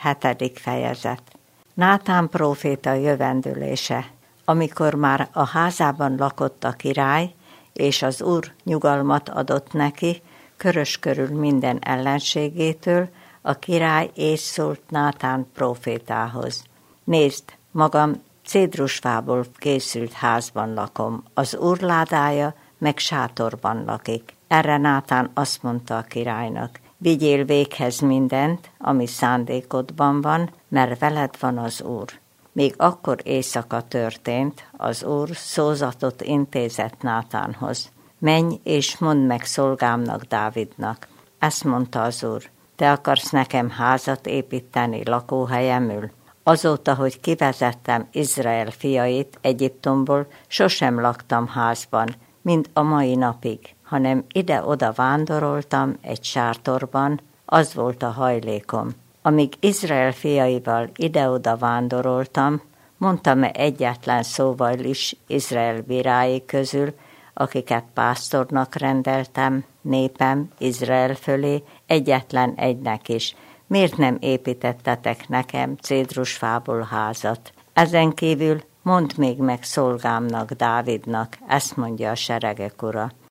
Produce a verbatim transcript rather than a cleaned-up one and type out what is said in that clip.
hetedik fejezet. Nátán próféta jövendőlése. Amikor már a házában lakott a király, és az Úr nyugalmat adott neki, körös körül minden ellenségétől, a király és szólt Nátán prófétához. Nézd, magam cédrusfából készült házban lakom, az Úr ládája meg sátorban lakik. Erre Nátán azt mondta a királynak: vigyél véghez mindent, ami szándékodban van, mert veled van az Úr. Még akkor éjszaka történt, az Úr szózatot intézett Nátánhoz. Menj és mondd meg szolgámnak, Dávidnak. Ezt mondta az Úr: te akarsz nekem házat építeni lakóhelyemül? Azóta, hogy kivezettem Izrael fiait Egyiptomból, sosem laktam házban, mint a mai napig, hanem ide-oda vándoroltam egy sátorban, az volt a hajlékom. Amíg Izrael fiaival ide-oda vándoroltam, mondtam-e egyetlen szóval is Izrael bírái közül, akiket pásztornak rendeltem, népem Izrael fölé, egyetlen egynek is: miért nem építettetek nekem cédrusfából házat? Ezen kívül mondd még meg szolgámnak, Dávidnak, ezt mondja a seregek ura: